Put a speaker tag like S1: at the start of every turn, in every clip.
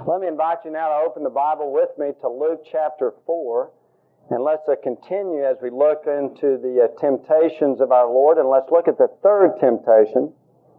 S1: Let me invite you now to open the Bible with me to Luke chapter 4. And let's continue as we look into the temptations of our Lord. And let's look at the third temptation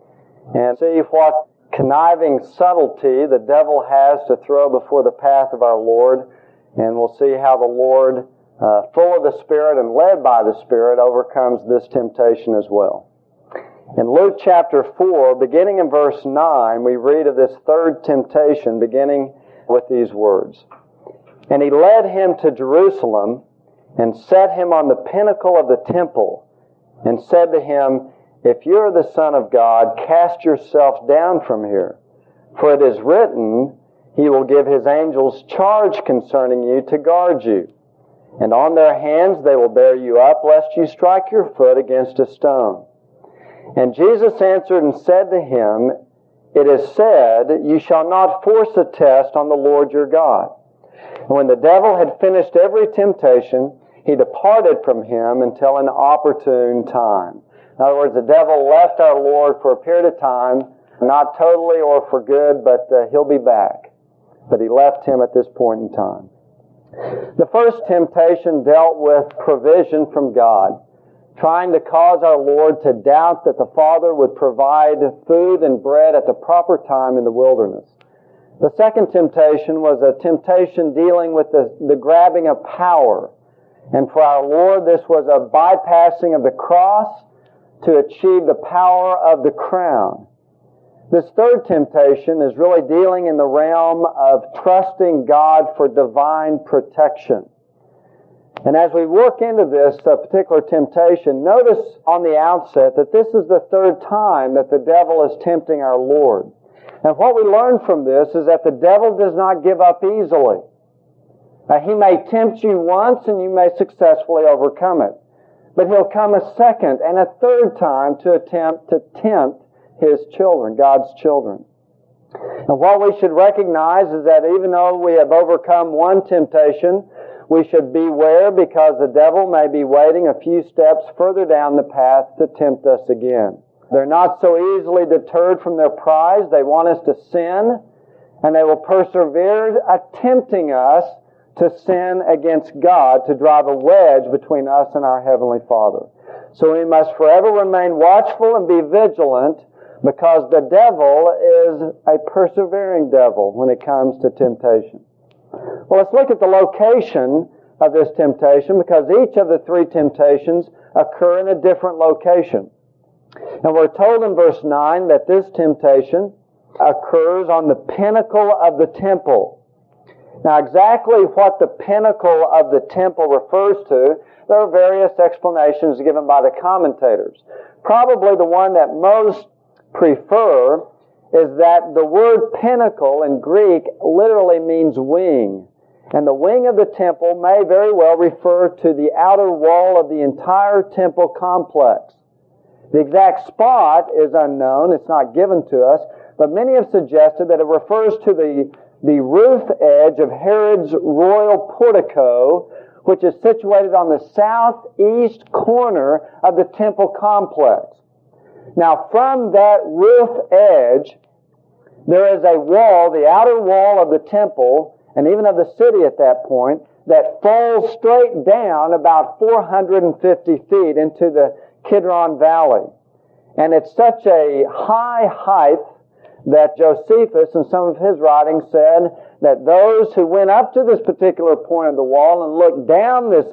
S1: and see what conniving subtlety the devil has to throw before the path of our Lord. And we'll see how the Lord, full of the Spirit and led by the Spirit, overcomes this temptation as well. In Luke chapter 4, beginning in verse 9, we read of this third temptation, beginning with these words. And he led him to Jerusalem and set him on the pinnacle of the temple and said to him, If you are the Son of God, cast yourself down from here. For it is written, He will give His angels charge concerning you to guard you. And on their hands they will bear you up, lest you strike your foot against a stone. And Jesus answered and said to him, It is said, You shall not force a test on the Lord your God. And when the devil had finished every temptation, he departed from him until an opportune time. In other words, the devil left our Lord for a period of time, not totally or for good, but he'll be back. But he left him at this point in time. The first temptation dealt with provision from God, trying to cause our Lord to doubt that the Father would provide food and bread at the proper time in the wilderness. The second temptation was a temptation dealing with the grabbing of power. And for our Lord, this was a bypassing of the cross to achieve the power of the crown. This third temptation is really dealing in the realm of trusting God for divine protection. And as we work into this particular temptation, notice on the outset that this is the third time that the devil is tempting our Lord. And what we learn from this is that the devil does not give up easily. He may tempt you once and you may successfully overcome it. But he'll come a second and a third time to attempt to tempt his children, God's children. And what we should recognize is that even though we have overcome one temptation, we should beware because the devil may be waiting a few steps further down the path to tempt us again. They're not so easily deterred from their prize. They want us to sin, and they will persevere attempting us to sin against God, to drive a wedge between us and our Heavenly Father. So we must forever remain watchful and be vigilant because the devil is a persevering devil when it comes to temptation. Well, let's look at the location of this temptation because each of the three temptations occur in a different location. And we're told in verse 9 that this temptation occurs on the pinnacle of the temple. Now, exactly what the pinnacle of the temple refers to, there are various explanations given by the commentators. Probably the one that most prefer is that the word pinnacle in Greek literally means wing. And the wing of the temple may very well refer to the outer wall of the entire temple complex. The exact spot is unknown, it's not given to us, but many have suggested that it refers to the roof edge of Herod's royal portico, which is situated on the southeast corner of the temple complex. Now, from that roof edge, there is a wall, the outer wall of the temple, and even of the city at that point, that falls straight down about 450 feet into the Kidron Valley. And it's such a high height that Josephus, in some of his writings, said that those who went up to this particular point of the wall and looked down this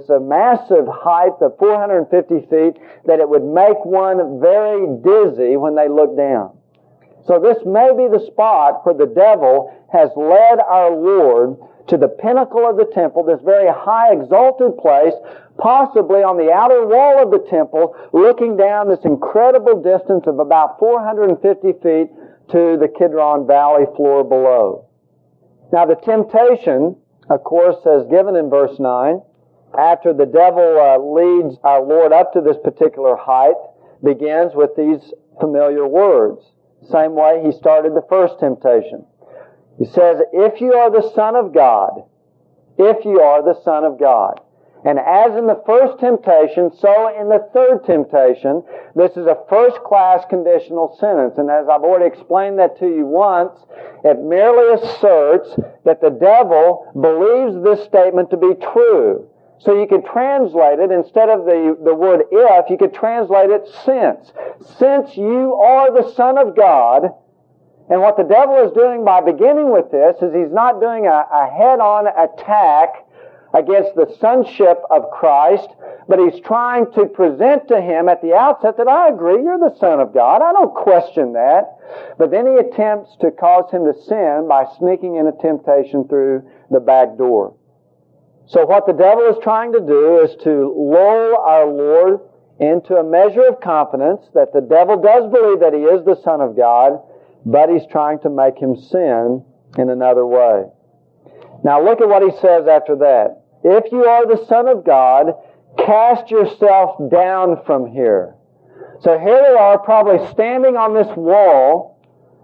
S1: massive height of 450 feet, that it would make one very dizzy when they looked down. So this may be the spot where the devil has led our Lord to the pinnacle of the temple, this very high exalted place, possibly on the outer wall of the temple, looking down this incredible distance of about 450 feet to the Kidron Valley floor below. Now the temptation, of course, as given in verse 9, after the devil leads our Lord up to this particular height, begins with these familiar words. Same way he started the first temptation. He says, If you are the Son of God, if you are the Son of God. And as in the first temptation, so in the third temptation, this is a first-class conditional sentence. And as I've already explained that to you once, it merely asserts that the devil believes this statement to be true. So you could translate it, instead of the word if, you could translate it since. Since you are the Son of God, and what the devil is doing by beginning with this is he's not doing a head-on attack against the sonship of Christ, but he's trying to present to him at the outset that I agree, you're the Son of God. I don't question that. But then he attempts to cause him to sin by sneaking in a temptation through the back door. So what the devil is trying to do is to lull our Lord into a measure of confidence that the devil does believe that he is the Son of God, but he's trying to make him sin in another way. Now look at what he says after that. If you are the Son of God, cast yourself down from here. So here they are, probably standing on this wall.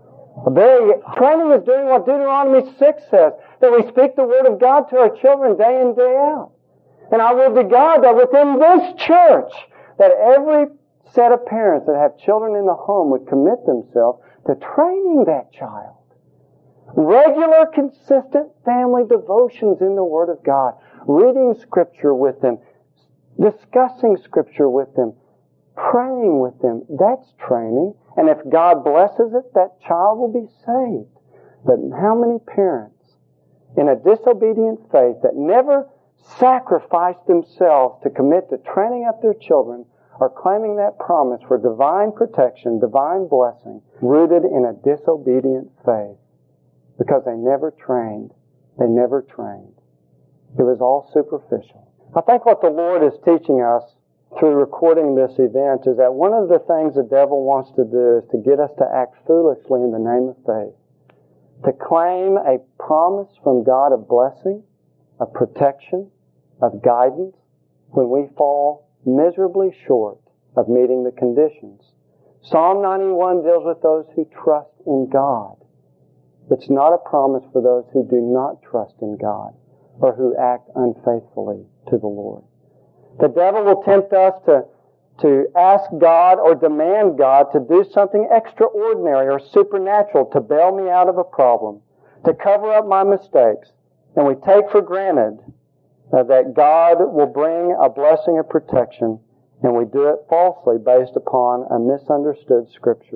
S1: Training is doing what Deuteronomy 6 says, that we speak the Word of God to our children day in, day out. And I will to God that within this church, that every set of parents that have children in the home would commit themselves to training that child. Regular, consistent family devotions in the Word of God. Reading Scripture with them. Discussing Scripture with them. Praying with them. That's training. And if God blesses it, that child will be saved. But how many parents in a disobedient faith that never sacrificed themselves to commit to training up their children are claiming that promise for divine protection, divine blessing, rooted in a disobedient faith? Because they never trained. They never trained. It was all superficial. I think what the Lord is teaching us through recording this event is that one of the things the devil wants to do is to get us to act foolishly in the name of faith. To claim a promise from God of blessing, of protection, of guidance, when we fall miserably short of meeting the conditions. Psalm 91 deals with those who trust in God. It's not a promise for those who do not trust in God or who act unfaithfully to the Lord. The devil will tempt us to ask God or demand God to do something extraordinary or supernatural to bail me out of a problem, to cover up my mistakes. And we take for granted that God will bring a blessing of protection, and we do it falsely based upon a misunderstood Scripture.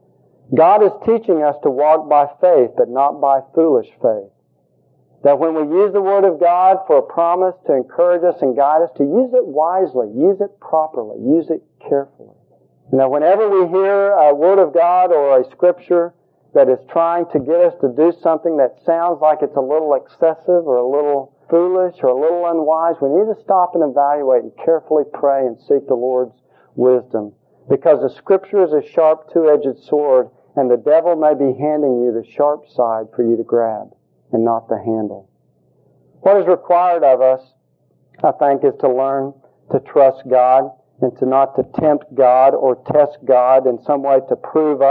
S1: God is teaching us to walk by faith, but not by foolish faith. That when we use the Word of God for a promise to encourage us and guide us, to use it wisely, use it properly, use it carefully. Now, whenever we hear a Word of God or a Scripture that is trying to get us to do something that sounds like it's a little excessive or a little foolish or a little unwise, we need to stop and evaluate and carefully pray and seek the Lord's wisdom. Because the Scripture is a sharp two-edged sword, and the devil may be handing you the sharp side for you to grab and not the handle. What is required of us, I think, is to learn to trust God and to not to tempt God or test God in some way to prove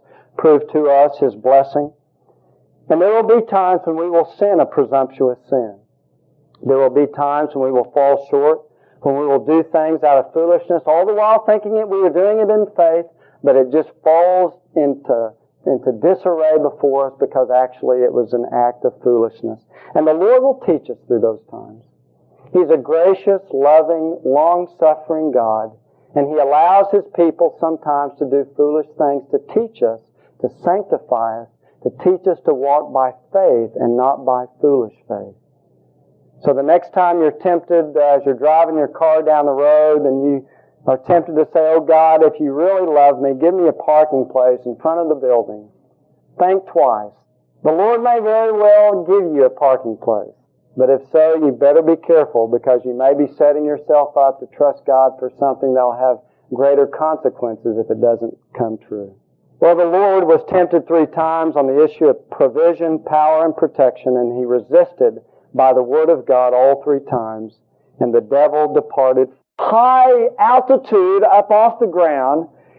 S1: to us His blessing. And there will be times when we will sin a presumptuous sin. There will be times when we will fall short, when we will do things out of foolishness, all the while thinking that we were doing it in faith, but it just falls into disarray before us because actually it was an act of foolishness. And the Lord will teach us through those times. He's a gracious, loving, long-suffering God, and He allows His people sometimes to do foolish things to teach us, to sanctify us, to teach us to walk by faith and not by foolish faith. So the next time you're tempted as you're driving your car down the road and you are tempted to say, oh God, if you really love me, give me a parking place in front of the building. Think twice. The Lord may very well give you a parking place. But if so, you better be careful because you may be setting yourself up to trust God for something that will have greater consequences if it doesn't come true. Well, the Lord was tempted 3 times on the issue of provision, power, and protection, and He resisted by the Word of God all 3 times, and the devil departed high altitude up off the ground,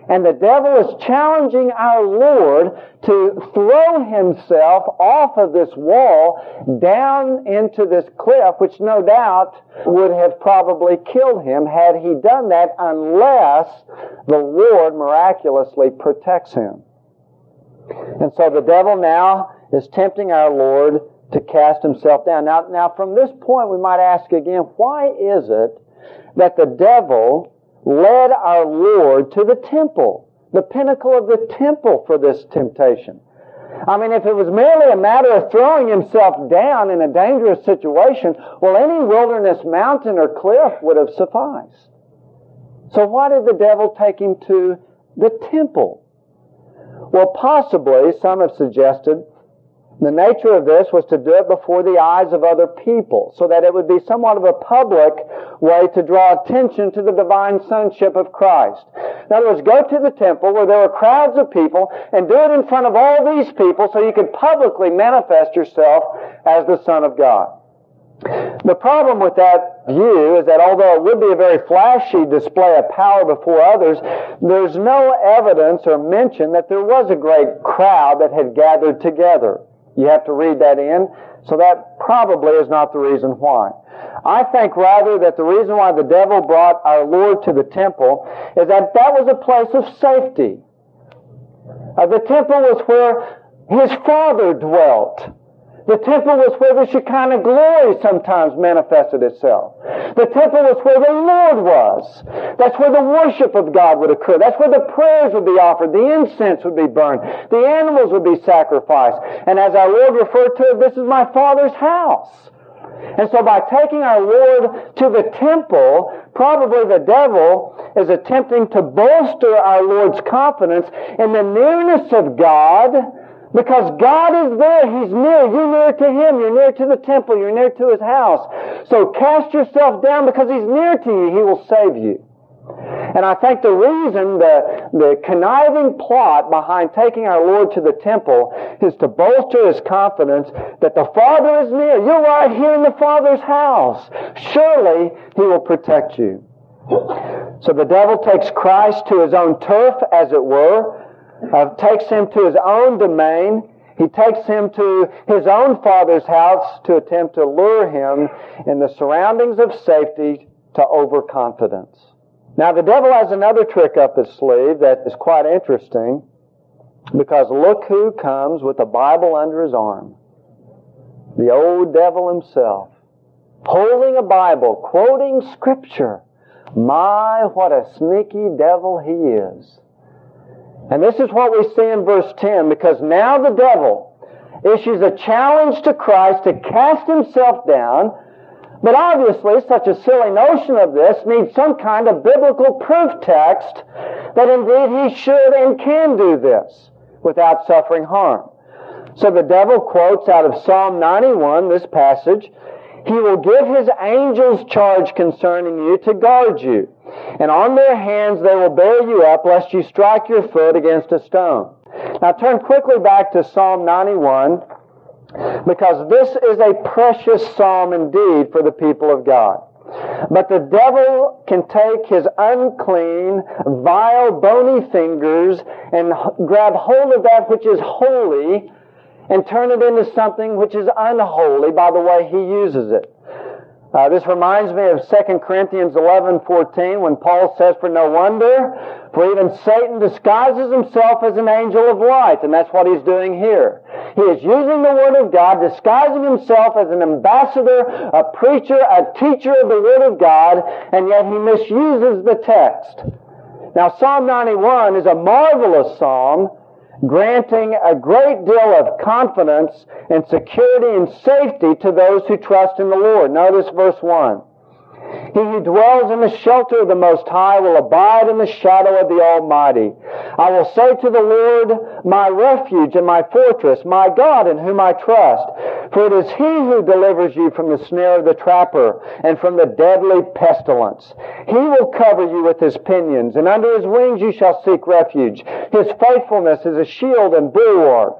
S1: And the devil is challenging our Lord to throw himself off of this wall down into this cliff, which no doubt would have probably killed him had he done that, unless the Lord miraculously protects him. And so the devil now is tempting our Lord to cast himself down. Now from this point we might ask again, why is it that the devil led our Lord to the temple, the pinnacle of the temple, for this temptation? I mean, if it was merely a matter of throwing himself down in a dangerous situation, well, any wilderness mountain or cliff would have sufficed. So why did the devil take him to the temple? Well, possibly, some have suggested, the nature of this was to do it before the eyes of other people, so that it would be somewhat of a public way to draw attention to the divine sonship of Christ. In other words, go to the temple where there were crowds of people and do it in front of all these people so you could publicly manifest yourself as the Son of God. The problem with that view is that although it would be a very flashy display of power before others, there's no evidence or mention that there was a great crowd that had gathered together. You have to read that in, so that probably is not the reason why. I think rather that the reason why the devil brought our Lord to the temple is that was a place of safety. The temple was where His Father dwelt. The temple was where the Shekinah glory sometimes manifested itself. The temple was where the Lord was. That's where the worship of God would occur. That's where the prayers would be offered. The incense would be burned. The animals would be sacrificed. And as our Lord referred to it, this is my Father's house. And so by taking our Lord to the temple, probably the devil is attempting to bolster our Lord's confidence in the nearness of God. Because God is there. He's near. You're near to Him. You're near to the temple. You're near to His house. So cast yourself down because He's near to you. He will save you. And I think the reason, the conniving plot behind taking our Lord to the temple is to bolster His confidence that the Father is near. You're right here in the Father's house. Surely He will protect you. So the devil takes Christ to his own turf, as it were. Takes him to his own domain. He takes him to his own Father's house to attempt to lure him in the surroundings of safety to overconfidence. Now the devil has another trick up his sleeve that is quite interesting, because look who comes with a Bible under his arm. The old devil himself, holding a Bible, quoting Scripture. My, what a sneaky devil he is. And this is what we see in verse 10, because now the devil issues a challenge to Christ to cast himself down, but obviously such a silly notion of this needs some kind of biblical proof text that indeed he should and can do this without suffering harm. So the devil quotes out of Psalm 91, this passage, "He will give His angels charge concerning you to guard you. And on their hands they will bear you up, lest you strike your foot against a stone." Now turn quickly back to Psalm 91, because this is a precious psalm indeed for the people of God. But the devil can take his unclean, vile, bony fingers and grab hold of that which is holy and turn it into something which is unholy by the way he uses it. This reminds me of 2 Corinthians 11:14, when Paul says, "For no wonder, for even Satan disguises himself as an angel of light." And that's what he's doing here. He is using the Word of God, disguising himself as an ambassador, a preacher, a teacher of the Word of God, and yet he misuses the text. Now, Psalm 91 is a marvelous psalm, granting a great deal of confidence and security and safety to those who trust in the Lord. Notice verse 1. "He who dwells in the shelter of the Most High will abide in the shadow of the Almighty. I will say to the Lord, my refuge and my fortress, my God in whom I trust. For it is He who delivers you from the snare of the trapper and from the deadly pestilence. He will cover you with His pinions, and under His wings you shall seek refuge. His faithfulness is a shield and bulwark.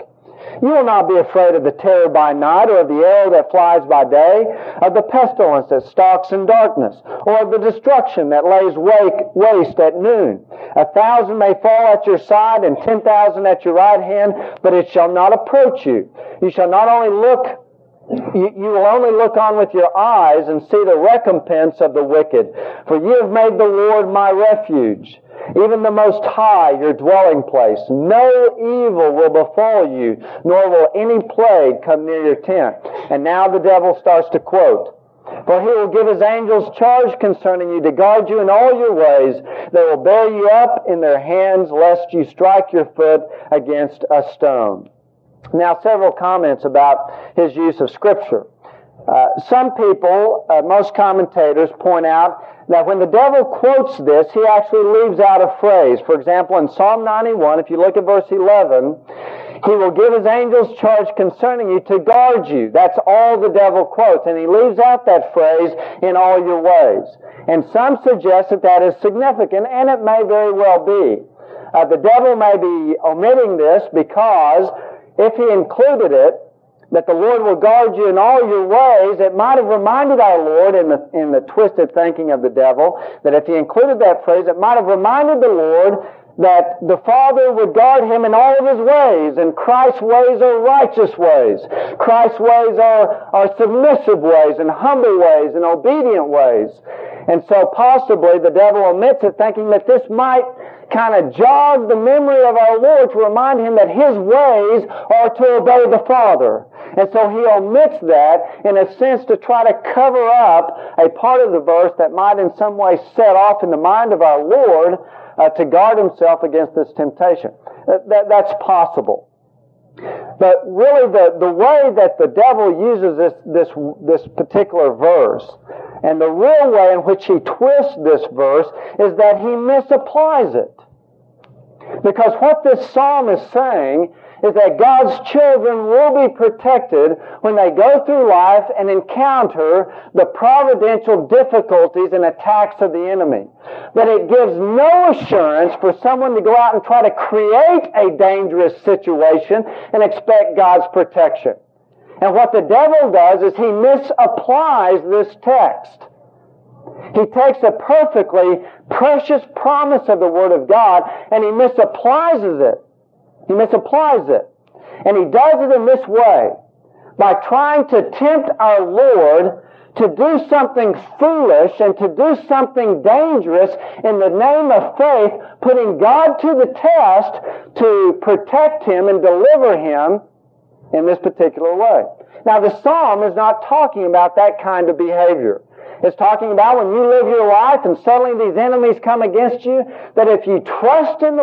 S1: You will not be afraid of the terror by night, or of the arrow that flies by day, of the pestilence that stalks in darkness, or of the destruction that lays waste at noon. 1,000 may fall at your side, and 10,000 at your right hand, but it shall not approach you. You shall not only look You will only look on with your eyes and see the recompense of the wicked. For you have made the Lord my refuge, even the Most High your dwelling place. No evil will befall you, nor will any plague come near your tent. And now the devil starts to quote, For he will give his angels charge concerning you to guard you in all your ways. They will bear you up in their hands, lest you strike your foot against a stone. Now, several comments about his use of Scripture. Some people, most commentators, point out that when the devil quotes this, he actually leaves out a phrase. For example, in Psalm 91, if you look at verse 11, he will give his angels charge concerning you to guard you. That's all the devil quotes. And he leaves out that phrase, in all your ways. And some suggest that that is significant, and it may very well be. The devil may be omitting this because if he included it, that the Lord will guard you in all your ways, it might have reminded our Lord in the twisted thinking of the devil, that if he included that phrase, it might have reminded the Lord that the Father would guard him in all of his ways, and Christ's ways are righteous ways. Christ's ways are submissive ways, and humble ways, and obedient ways. And so possibly the devil omits it, thinking that this might kind of jog the memory of our Lord to remind him that his ways are to obey the Father. And so he omits that in a sense to try to cover up a part of the verse that might in some way set off in the mind of our Lord to guard himself against this temptation. That's possible. But really the way that the devil uses this particular verse, and the real way in which he twists this verse, is that he misapplies it. Because what this psalm is saying is that God's children will be protected when they go through life and encounter the providential difficulties and attacks of the enemy. But it gives no assurance for someone to go out and try to create a dangerous situation and expect God's protection. And what the devil does is he misapplies this text. He takes a perfectly precious promise of the Word of God and he misapplies it. He misapplies it. And he does it in this way, by trying to tempt our Lord to do something foolish and to do something dangerous in the name of faith, putting God to the test to protect him and deliver him in this particular way. Now, the psalm is not talking about that kind of behavior. It's talking about when you live your life and suddenly these enemies come against you, that if you trust in the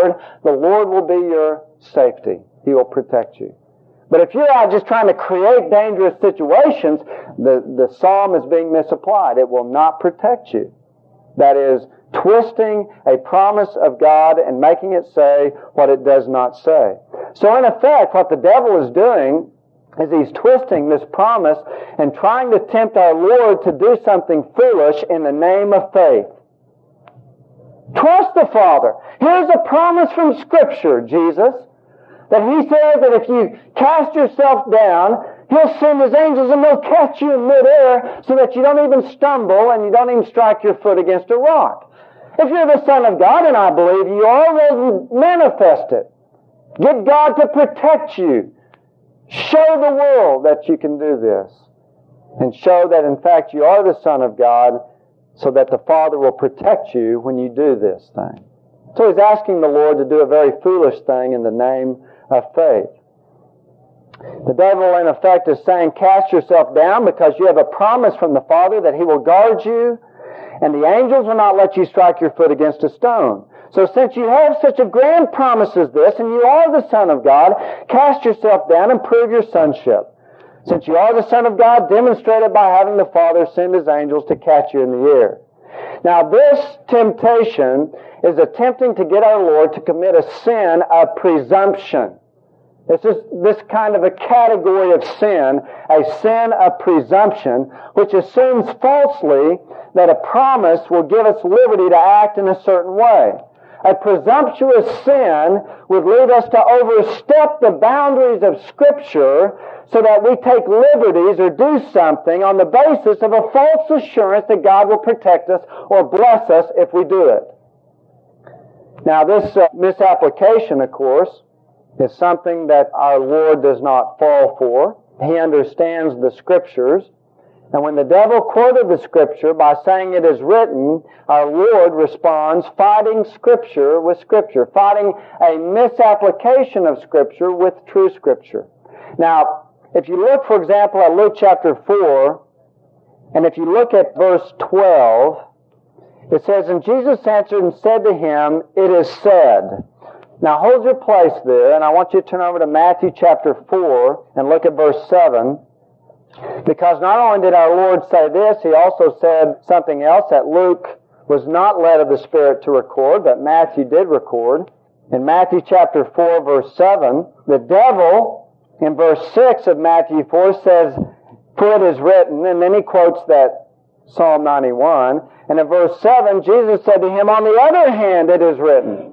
S1: Lord will be your safety. He will protect you. But if you're out just trying to create dangerous situations, the psalm is being misapplied. It will not protect you. That is, twisting a promise of God and making it say what it does not say. So in effect, what the devil is doing is he's twisting this promise and trying to tempt our Lord to do something foolish in the name of faith. Trust the Father. Here's a promise from Scripture, Jesus, that he says that if you cast yourself down, he'll send his angels and they'll catch you in midair so that you don't even stumble and you don't even strike your foot against a rock. If you're the Son of God, and I believe you are, well, manifest it. Get God to protect you. Show the world that you can do this. And show that, in fact, you are the Son of God so that the Father will protect you when you do this thing. So he's asking the Lord to do a very foolish thing in the name of faith. The devil, in effect, is saying, cast yourself down because you have a promise from the Father that he will guard you, and the angels will not let you strike your foot against a stone. So since you have such a grand promise as this, and you are the Son of God, cast yourself down and prove your sonship. Since you are the Son of God, demonstrate it by having the Father send his angels to catch you in the air. Now this temptation is attempting to get our Lord to commit a sin of presumption. It's just this kind of a category of sin, a sin of presumption, which assumes falsely that a promise will give us liberty to act in a certain way. A presumptuous sin would lead us to overstep the boundaries of Scripture so that we take liberties or do something on the basis of a false assurance that God will protect us or bless us if we do it. Now, this misapplication, of course, is something that our Lord does not fall for. He understands the Scriptures. And when the devil quoted the Scripture by saying it is written, our Lord responds fighting Scripture with Scripture, fighting a misapplication of Scripture with true Scripture. Now, if you look, for example, at Luke chapter 4, and if you look at verse 12, it says, "And Jesus answered and said to him, It is said." Now hold your place there, and I want you to turn over to Matthew chapter 4 and look at verse 7. Because not only did our Lord say this, He also said something else that Luke was not led of the Spirit to record, but Matthew did record. In Matthew chapter 4, verse 7, the devil, in verse 6 of Matthew 4, says, "For it is written," and then he quotes that Psalm 91. And in verse 7, Jesus said to him, "On the other hand, it is written."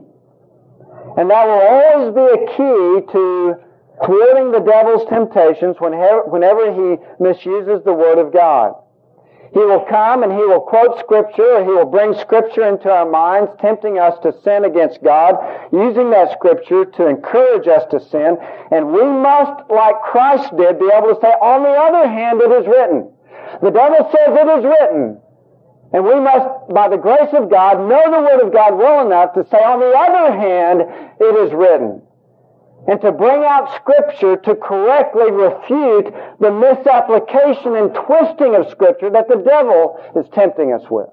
S1: And that will always be a key to thwarting the devil's temptations whenever he misuses the Word of God. He will come and he will quote Scripture, or he will bring Scripture into our minds, tempting us to sin against God, using that Scripture to encourage us to sin. And we must, like Christ did, be able to say, "On the other hand, it is written." The devil says it is written. And we must, by the grace of God, know the Word of God well enough to say, "On the other hand, it is written." And to bring out Scripture to correctly refute the misapplication and twisting of Scripture that the devil is tempting us with.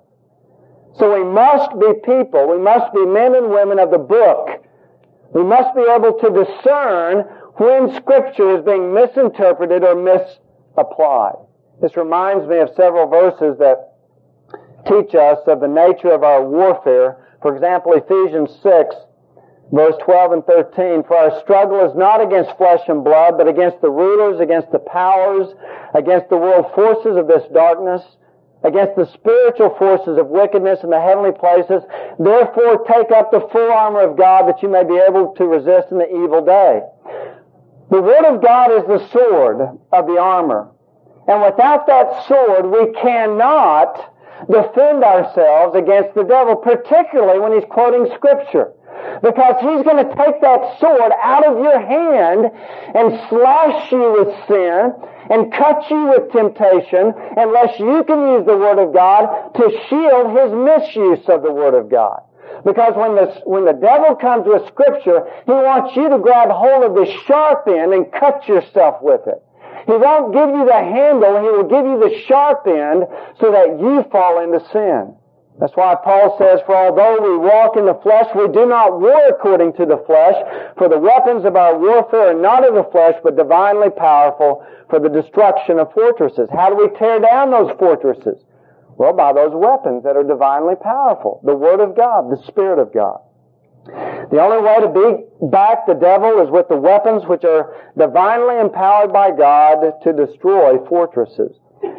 S1: So we must be people, we must be men and women of the book. We must be able to discern when Scripture is being misinterpreted or misapplied. This reminds me of several verses that teach us of the nature of our warfare. For example, Ephesians 6, verse 12 and 13, "For our struggle is not against flesh and blood, but against the rulers, against the powers, against the world forces of this darkness, against the spiritual forces of wickedness in the heavenly places. Therefore take up the full armor of God, that you may be able to resist in the evil day." The Word of God is the sword of the armor. And without that sword, we cannot defend ourselves against the devil, particularly when he's quoting Scripture. Because he's going to take that sword out of your hand and slash you with sin and cut you with temptation unless you can use the Word of God to shield his misuse of the Word of God. Because when the devil comes with Scripture, he wants you to grab hold of the sharp end and cut yourself with it. He won't give you the handle, he will give you the sharp end so that you fall into sin. That's why Paul says, "For although we walk in the flesh, we do not war according to the flesh, for the weapons of our warfare are not of the flesh, but divinely powerful for the destruction of fortresses." How do we tear down those fortresses? Well, by those weapons that are divinely powerful. The Word of God, the Spirit of God. The only way to beat back the devil is with the weapons which are divinely empowered by God to destroy fortresses.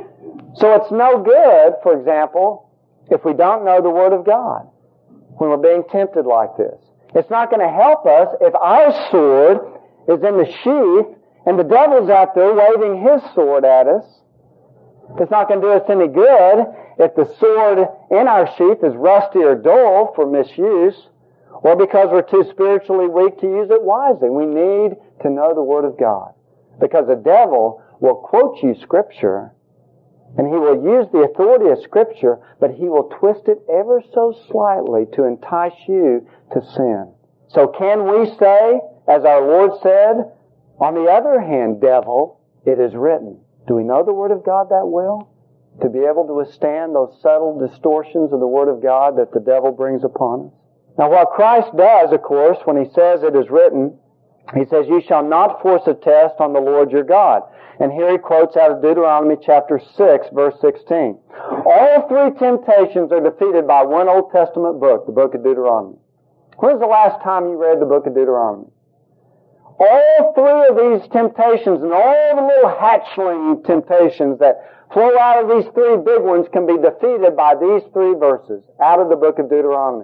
S1: So it's no good, for example, if we don't know the Word of God when we're being tempted like this. It's not going to help us if our sword is in the sheath and the devil's out there waving his sword at us. It's not going to do us any good if the sword in our sheath is rusty or dull for misuse, or because we're too spiritually weak to use it wisely. We need to know the Word of God. Because the devil will quote you Scripture, and he will use the authority of Scripture, but he will twist it ever so slightly to entice you to sin. So can we say, as our Lord said, "On the other hand, devil, it is written"? Do we know the Word of God that well? To be able to withstand those subtle distortions of the Word of God that the devil brings upon us? Now what Christ does, of course, when He says it is written, He says, "You shall not force a test on the Lord your God." And here He quotes out of Deuteronomy chapter 6, verse 16. All three temptations are defeated by one Old Testament book, the book of Deuteronomy. When's the last time you read the book of Deuteronomy? All three of these temptations and all the little hatchling temptations that flow out of these three big ones can be defeated by these three verses out of the book of Deuteronomy.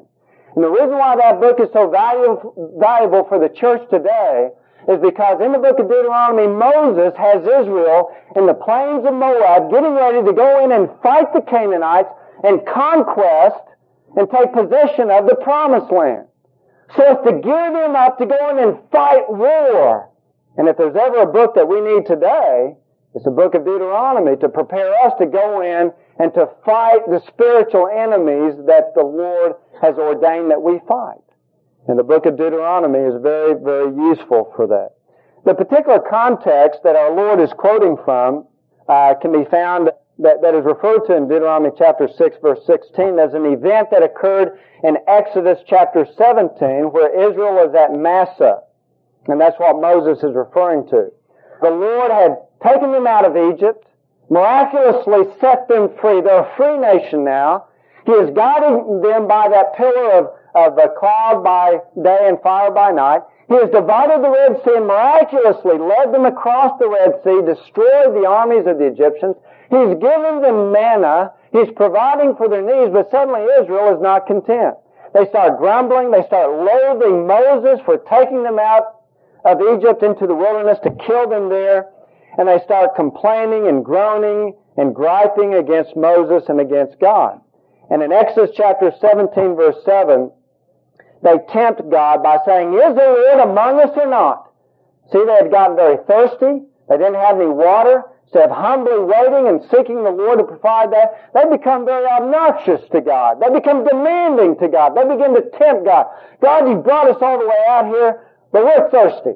S1: And the reason why that book is so valuable for the church today is because in the book of Deuteronomy, Moses has Israel in the plains of Moab getting ready to go in and fight the Canaanites and conquest and take possession of the promised land. So it's to gear them up to go in and fight war. And if there's ever a book that we need today, it's the book of Deuteronomy to prepare us to go in and to fight the spiritual enemies that the Lord has ordained that we fight. And the book of Deuteronomy is very, very useful for that. The particular context that our Lord is quoting from can be found that is referred to in Deuteronomy chapter 6, verse 16 as an event that occurred in Exodus chapter 17 where Israel was at Massa. And that's what Moses is referring to. The Lord had taken them out of Egypt, miraculously set them free. They're a free nation now. He is guiding them by that pillar of a cloud by day and fire by night. He has divided the Red Sea and miraculously led them across the Red Sea, destroyed the armies of the Egyptians. He's given them manna. He's providing for their needs, but suddenly Israel is not content. They start grumbling. They start loathing Moses for taking them out of Egypt into the wilderness to kill them there. And they start complaining and groaning and griping against Moses and against God. And in Exodus chapter 17, verse 7, they tempt God by saying, "Is the Lord among us or not?" See, they had gotten very thirsty. They didn't have any water. Instead of humbly waiting and seeking the Lord to provide that, they become very obnoxious to God. They become demanding to God. They begin to tempt God. God, you brought us all the way out here, but we're thirsty.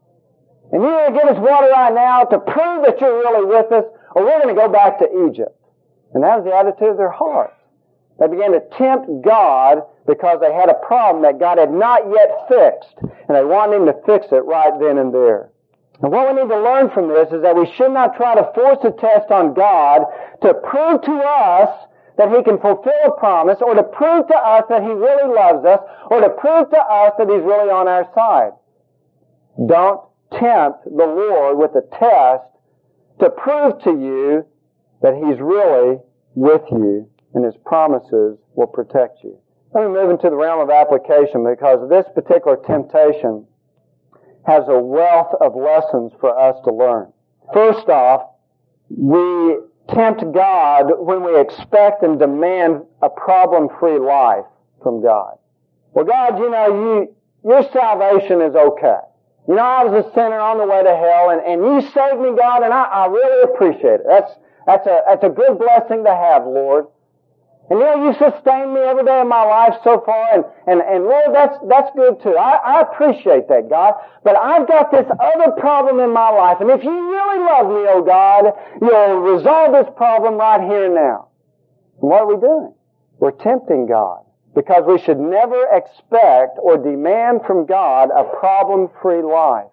S1: And you're going to give us water right now to prove that you're really with us, or we're going to go back to Egypt. And that was the attitude of their heart. They began to tempt God because they had a problem that God had not yet fixed, and they wanted Him to fix it right then and there. And what we need to learn from this is that we should not try to force a test on God to prove to us that He can fulfill a promise, or to prove to us that He really loves us, or to prove to us that He's really on our side. Don't tempt the Lord with a test to prove to you that He's really with you and His promises will protect you. Let me move into the realm of application, because this particular temptation has a wealth of lessons for us to learn. First off, we tempt God when we expect and demand a problem-free life from God. Well, God, your salvation is okay. I was a sinner on the way to hell, and you saved me, God, and I really appreciate it. That's a good blessing to have, Lord. And you sustained me every day of my life so far, and Lord, that's good too. I appreciate that, God. But I've got this other problem in my life, and if you really love me, oh God, you'll resolve this problem right here and now. And what are we doing? We're tempting God, because we should never expect or demand from God a problem-free life.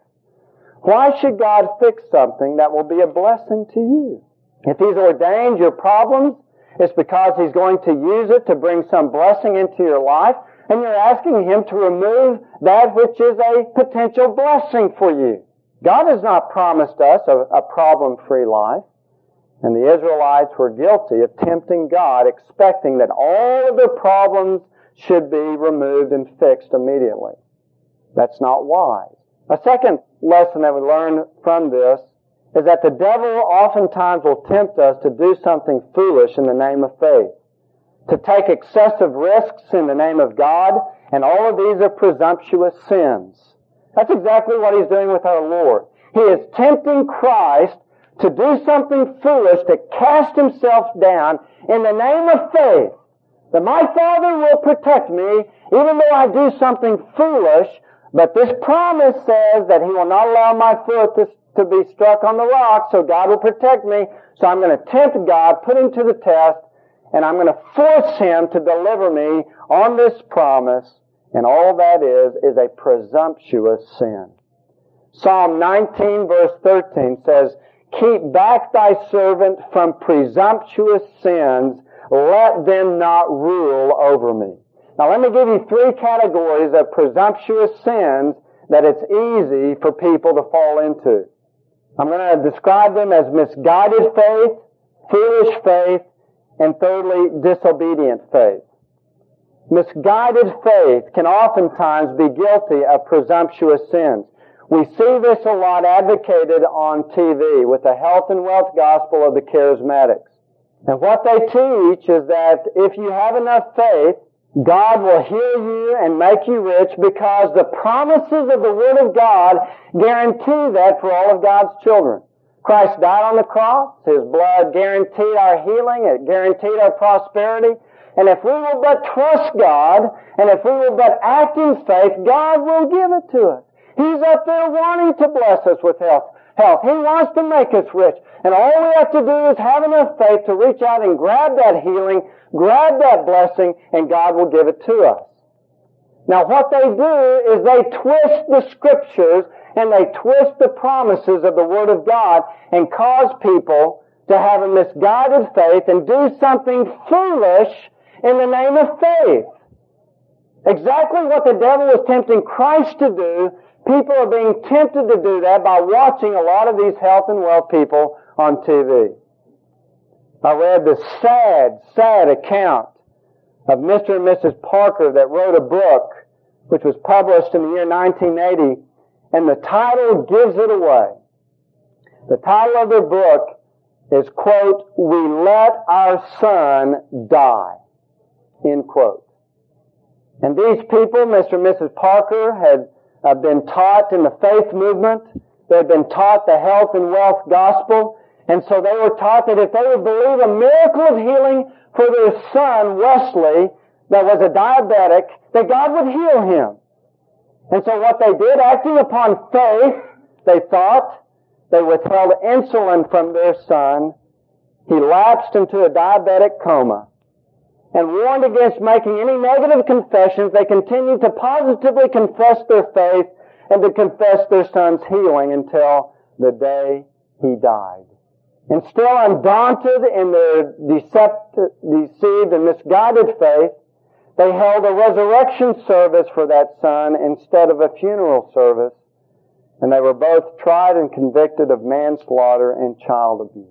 S1: Why should God fix something that will be a blessing to you? If He's ordained your problems, it's because He's going to use it to bring some blessing into your life, and you're asking Him to remove that which is a potential blessing for you. God has not promised us a problem-free life, and the Israelites were guilty of tempting God, expecting that all of their problems should be removed and fixed immediately. That's not wise. A second lesson that we learn from this is that the devil oftentimes will tempt us to do something foolish in the name of faith, to take excessive risks in the name of God, and all of these are presumptuous sins. That's exactly what he's doing with our Lord. He is tempting Christ to do something foolish, to cast himself down in the name of faith, that my Father will protect me even though I do something foolish, but this promise says that He will not allow my foot to be struck on the rock, so God will protect me. So I'm going to tempt God, put Him to the test, and I'm going to force Him to deliver me on this promise, and all that is a presumptuous sin. Psalm 19 verse 13 says, "Keep back thy servant from presumptuous sins, let them not rule over me." Now let me give you three categories of presumptuous sins that it's easy for people to fall into. I'm going to describe them as misguided faith, foolish faith, and thirdly, disobedient faith. Misguided faith can oftentimes be guilty of presumptuous sins. We see this a lot advocated on TV with the health and wealth gospel of the charismatics. And what they teach is that if you have enough faith, God will heal you and make you rich because the promises of the Word of God guarantee that for all of God's children. Christ died on the cross. His blood guaranteed our healing. It guaranteed our prosperity. And if we will but trust God, and if we will but act in faith, God will give it to us. He's up there wanting to bless us with health. He wants to make us rich. And all we have to do is have enough faith to reach out and grab that healing, grab that blessing, and God will give it to us. Now what they do is they twist the Scriptures and they twist the promises of the Word of God and cause people to have a misguided faith and do something foolish in the name of faith. Exactly what the devil was tempting Christ to do, people are being tempted to do that by watching a lot of these health and wealth people on TV. I read the sad account of Mr. and Mrs. Parker that wrote a book which was published in the year 1980, and the title gives it away. The title of their book is, quote, "We Let Our Son Die," end quote. And these people, Mr. and Mrs. Parker, had been taught in the faith movement. They had been taught the health and wealth gospel. And so they were taught that if they would believe a miracle of healing for their son, Wesley, that was a diabetic, that God would heal him. And so what they did, acting upon faith, they thought, they withheld insulin from their son. He lapsed into a diabetic coma. And warned against making any negative confessions, they continued to positively confess their faith and to confess their son's healing until the day he died. And still undaunted in their deceived and misguided faith, they held a resurrection service for that son instead of a funeral service, and they were both tried and convicted of manslaughter and child abuse.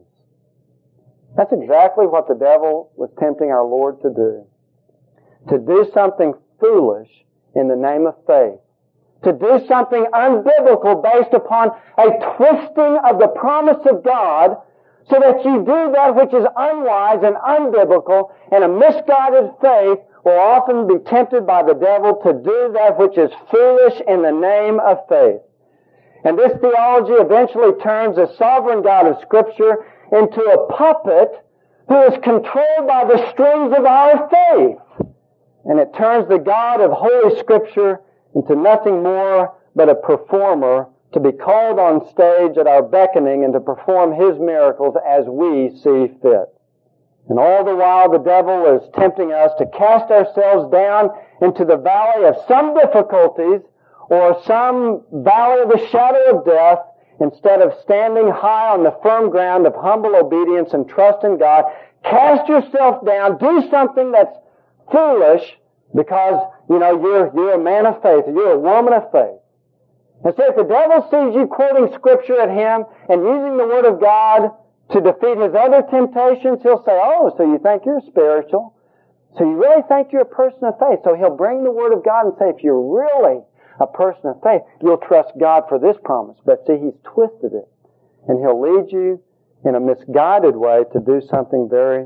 S1: That's exactly what the devil was tempting our Lord to do. To do something foolish in the name of faith. To do something unbiblical based upon a twisting of the promise of God so that you do that which is unwise and unbiblical, and a misguided faith will often be tempted by the devil to do that which is foolish in the name of faith. And this theology eventually turns the sovereign God of Scripture into a puppet who is controlled by the strings of our faith. And it turns the God of Holy Scripture into nothing more but a performer to be called on stage at our beckoning and to perform His miracles as we see fit. And all the while the devil is tempting us to cast ourselves down into the valley of some difficulties or some valley of the shadow of death, instead of standing high on the firm ground of humble obedience and trust in God. Cast yourself down, do something that's foolish because, you're a man of faith, or you're a woman of faith. And so if the devil sees you quoting Scripture at him and using the Word of God to defeat his other temptations, he'll say, "Oh, so you think you're spiritual? So you really think you're a person of faith?" So he'll bring the Word of God and say, if you're really a person of faith, you'll trust God for this promise. But see, he's twisted it. And he'll lead you in a misguided way to do something very,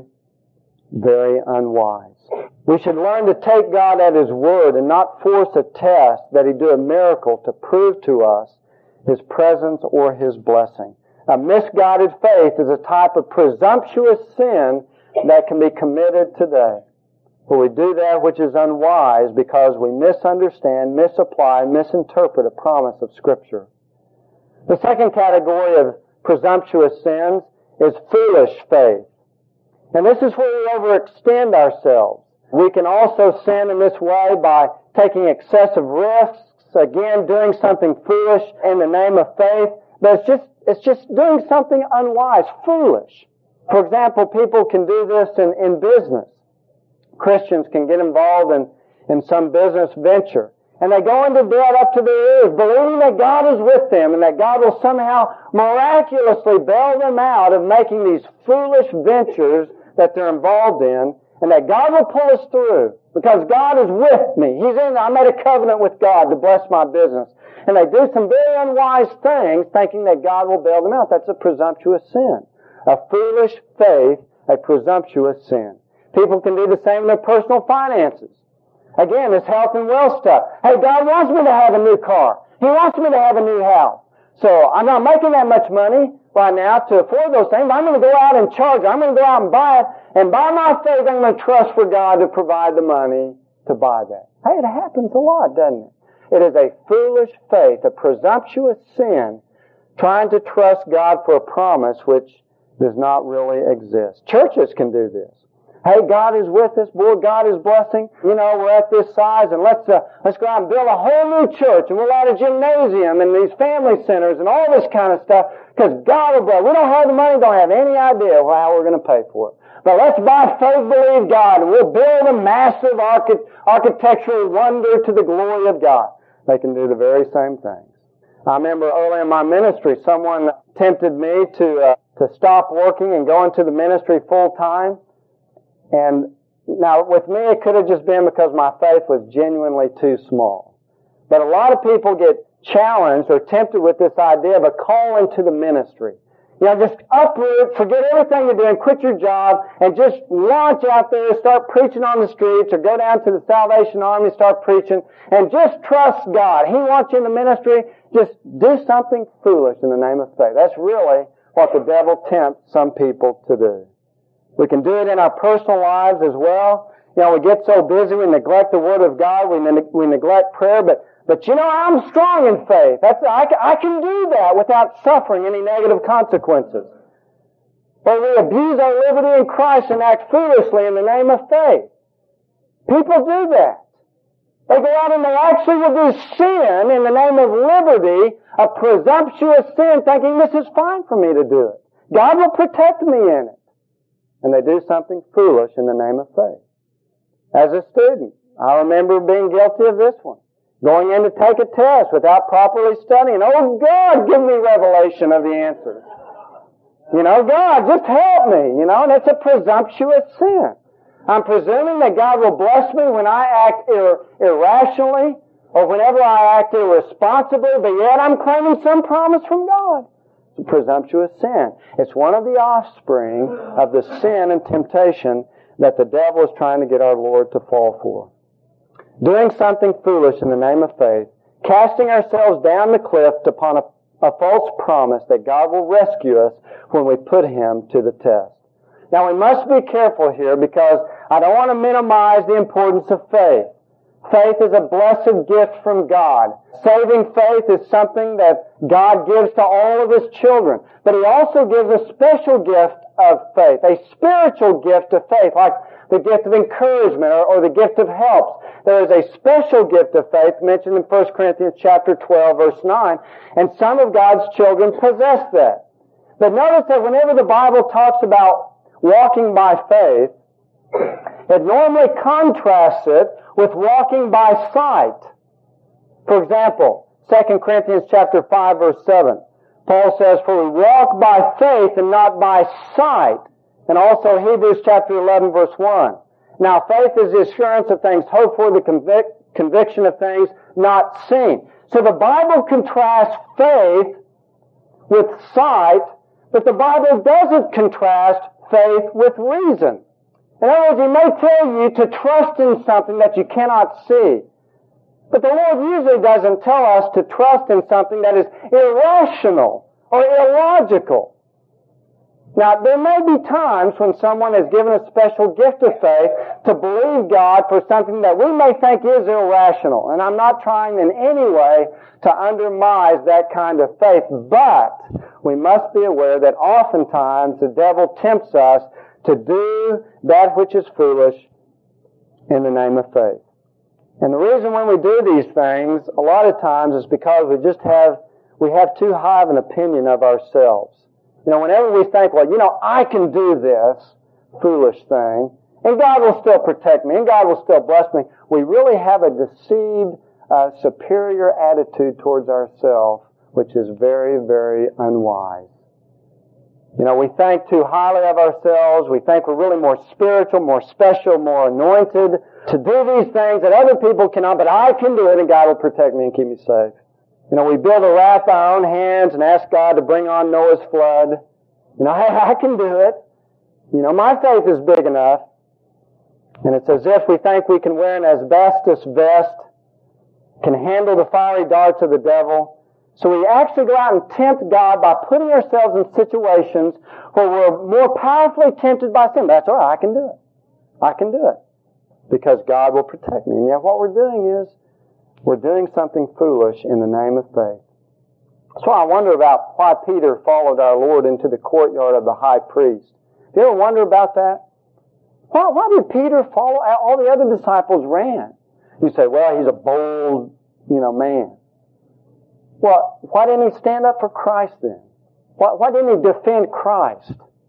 S1: very unwise. We should learn to take God at His Word and not force a test that He do a miracle to prove to us His presence or His blessing. A misguided faith is a type of presumptuous sin that can be committed today. For we do that which is unwise because we misunderstand, misapply, misinterpret a promise of Scripture. The second category of presumptuous sins is foolish faith. And this is where we overextend ourselves. We can also sin in this way by taking excessive risks, again, doing something foolish in the name of faith, but it's just doing something unwise, foolish. For example, people can do this in business. Christians can get involved in some business venture. And they go into debt up to their ears, believing that God is with them and that God will somehow miraculously bail them out of making these foolish ventures that they're involved in. and that God will pull us through because God is with me. I made a covenant with God to bless my business. And they do some very unwise things thinking that God will bail them out. That's a presumptuous sin. A foolish faith, a presumptuous sin. People can do the same in their personal finances. Again, this health and wealth stuff. Hey, God wants me to have a new car. He wants me to have a new house. So I'm not making that much money right now to afford those things. I'm going to go out and charge it. I'm going to go out and buy it. And by my faith, I'm going to trust for God to provide the money to buy that. Hey, it happens a lot, doesn't it? It is a foolish faith, a presumptuous sin, trying to trust God for a promise which does not really exist. Churches can do this. Hey, God is with us. Boy, God is blessing. You know, we're at this size, and let's go out and build a whole new church, and we'll add a gymnasium and these family centers and all this kind of stuff, because God will bless. We don't have the money, don't have any idea how we're going to pay for it. But let's by faith believe God, and we'll build a massive architectural wonder to the glory of God. They can do the very same things. I remember early in my ministry, someone tempted me to stop working and go into the ministry full time. And now with me, it could have just been because my faith was genuinely too small. But a lot of people get challenged or tempted with this idea of a call into the ministry. You know, just uproot, forget everything you're doing, quit your job, and just launch out there, start preaching on the streets, or go down to the Salvation Army, start preaching, and just trust God. He wants you in the ministry. Just do something foolish in the name of faith. That's really what the devil tempts some people to do. We can do it in our personal lives as well. You know, we get so busy, we neglect the Word of God, we neglect prayer, but you know, I'm strong in faith. I can do that without suffering any negative consequences. But we abuse our liberty in Christ and act foolishly in the name of faith. People do that. They go out and they actually will do sin in the name of liberty, a presumptuous sin, thinking this is fine for me to do it. God will protect me in it. And they do something foolish in the name of faith. As a student, I remember being guilty of this one. Going in to take a test without properly studying. Oh, God, give me revelation of the answers. You know, God, just help me. You know, and it's a presumptuous sin. I'm presuming that God will bless me when I act irrationally or whenever I act irresponsibly, but yet I'm claiming some promise from God. It's a presumptuous sin. It's one of the offspring of the sin and temptation that the devil is trying to get our Lord to fall for. Doing something foolish in the name of faith, casting ourselves down the cliff upon a false promise that God will rescue us when we put Him to the test. Now we must be careful here because I don't want to minimize the importance of faith. Faith is a blessed gift from God. Saving faith is something that God gives to all of His children. But He also gives a special gift of faith, a spiritual gift of faith, like the gift of encouragement or the gift of help. There is a special gift of faith mentioned in 1 Corinthians chapter 12, verse 9, and some of God's children possess that. But notice that whenever the Bible talks about walking by faith, it normally contrasts it with walking by sight. For example, 2 Corinthians chapter 5, verse 7, Paul says, "For we walk by faith and not by sight." And also Hebrews chapter 11, verse 1. Now, faith is the assurance of things hoped for, the conviction of things not seen. So the Bible contrasts faith with sight, but the Bible doesn't contrast faith with reason. In other words, He may tell you to trust in something that you cannot see. But the Lord usually doesn't tell us to trust in something that is irrational or illogical. Now, there may be times when someone is given a special gift of faith to believe God for something that we may think is irrational. And I'm not trying in any way to undermine that kind of faith. But we must be aware that oftentimes the devil tempts us to do that which is foolish in the name of faith. And the reason when we do these things, a lot of times, is because we have too high of an opinion of ourselves. You know, whenever we think, well, you know, I can do this foolish thing, and God will still protect me, and God will still bless me, we really have a deceived, superior attitude towards ourselves, which is very, very unwise. We think too highly of ourselves. We think we're really more spiritual, more special, more anointed to do these things that other people cannot, but I can do it and God will protect me and keep me safe. We build a raft by our own hands and ask God to bring on Noah's flood. Hey, I can do it. My faith is big enough. And it's as if we think we can wear an asbestos vest, can handle the fiery darts of the devil. So we actually go out and tempt God by putting ourselves in situations where we're more powerfully tempted by sin. That's all right, I can do it. I can do it. Because God will protect me. And yet what we're doing is, we're doing something foolish in the name of faith. So I wonder about why Peter followed our Lord into the courtyard of the high priest. Do you ever wonder about that? Why did Peter follow? All the other disciples ran. You say, well, he's a bold, man. Well, why didn't he stand up for Christ then? Why didn't he defend Christ?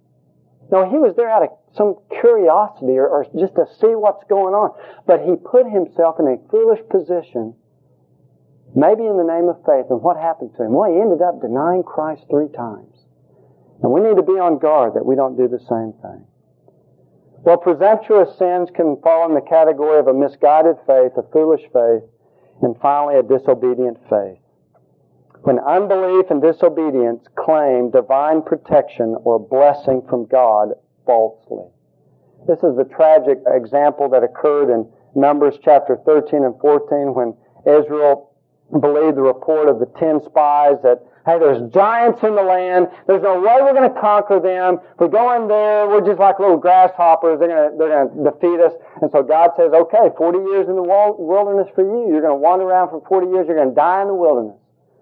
S1: No, he was there out of some curiosity or just to see what's going on. But he put himself in a foolish position, maybe in the name of faith. And what happened to him? Well, he ended up denying Christ 3 times. And we need to be on guard that we don't do the same thing. Well, presumptuous sins can fall in the category of a misguided faith, a foolish faith, and finally a disobedient faith. When unbelief and disobedience claim divine protection or blessing from God falsely. This is the tragic example that occurred in Numbers chapter 13 and 14 when Israel believed the report of the 10 spies that, hey, there's giants in the land. There's no way we're going to conquer them. If we go in there, we're just like little grasshoppers. They're going to defeat us. And so God says, okay, 40 years in the wilderness for you. You're going to wander around for 40 years. You're going to die in the wilderness.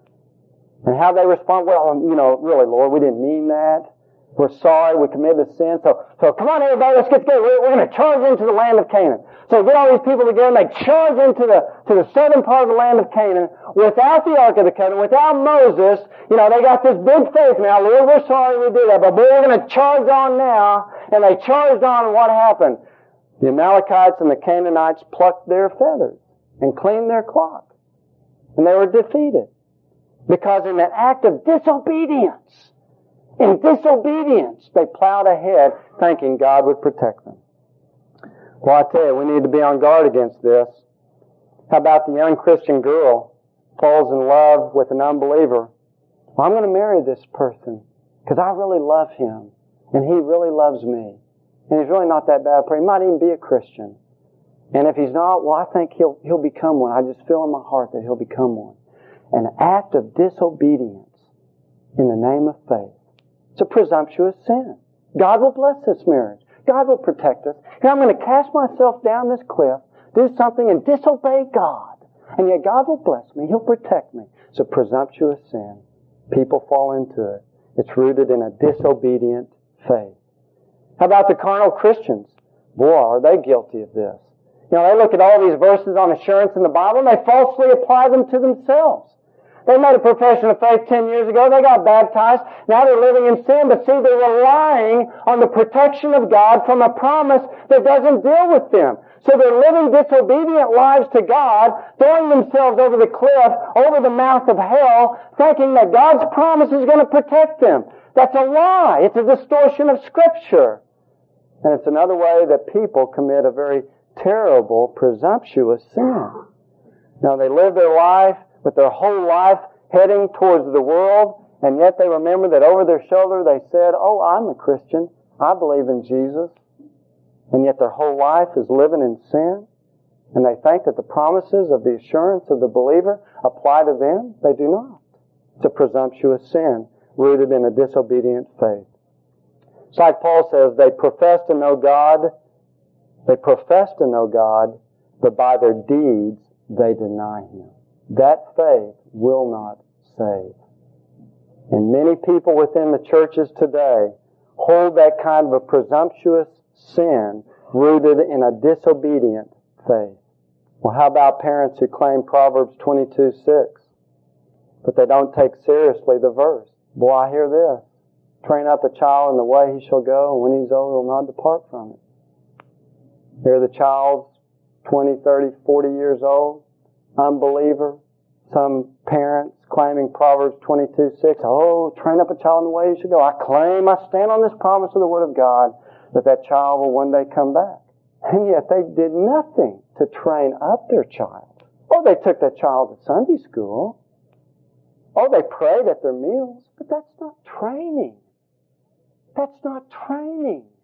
S1: And how they respond, well, really, Lord, we didn't mean that. We're sorry, we committed a sin. So come on, everybody, let's get together. We're going to charge into the land of Canaan. So get all these people together and they charge into the southern part of the land of Canaan without the Ark of the Covenant, without Moses. They got this big faith now. Lord, we're sorry we did that, but we're going to charge on now. And they charged on, and what happened? The Amalekites and the Canaanites plucked their feathers and cleaned their cloth. And they were defeated. Because in that act of disobedience, they plowed ahead thinking God would protect them. Well, I tell you, we need to be on guard against this. How about the young Christian girl falls in love with an unbeliever? Well, I'm going to marry this person because I really love him and he really loves me. And he's really not that bad. He might even be a Christian. And if he's not, well, I think he'll become one. I just feel in my heart that he'll become one. An act of disobedience in the name of faith. It's a presumptuous sin. God will bless this marriage. God will protect us. Here I'm going to cast myself down this cliff, do something and disobey God. And yet God will bless me. He'll protect me. It's a presumptuous sin. People fall into it. It's rooted in a disobedient faith. How about the carnal Christians? Boy, are they guilty of this. They look at all these verses on assurance in the Bible and they falsely apply them to themselves. They made a profession of faith 10 years ago. They got baptized. Now they're living in sin. But see, they're relying on the protection of God from a promise that doesn't deal with them. So they're living disobedient lives to God, throwing themselves over the cliff, over the mouth of hell, thinking that God's promise is going to protect them. That's a lie. It's a distortion of Scripture. And it's another way that people commit a very terrible, presumptuous sin. They live their life with their whole life heading towards the world, and yet they remember that over their shoulder they said, oh, I'm a Christian. I believe in Jesus. And yet their whole life is living in sin. And they think that the promises of the assurance of the believer apply to them. They do not. It's a presumptuous sin rooted in a disobedient faith. It's like Paul says, they profess to know God, but by their deeds they deny Him. That faith will not save. And many people within the churches today hold that kind of a presumptuous sin rooted in a disobedient faith. Well, how about parents who claim Proverbs 22:6, but they don't take seriously the verse? Boy, I hear this. Train up a child in the way he shall go, and when he's old, he'll not depart from it. Here the child's 20, 30, 40 years old, unbeliever, Some parents claiming Proverbs 22:6, oh, train up a child in the way he should go. I stand on this promise of the Word of God that child will one day come back. And yet they did nothing to train up their child. Oh, they took that child to Sunday school. Oh, they prayed at their meals. But that's not training. That's not training.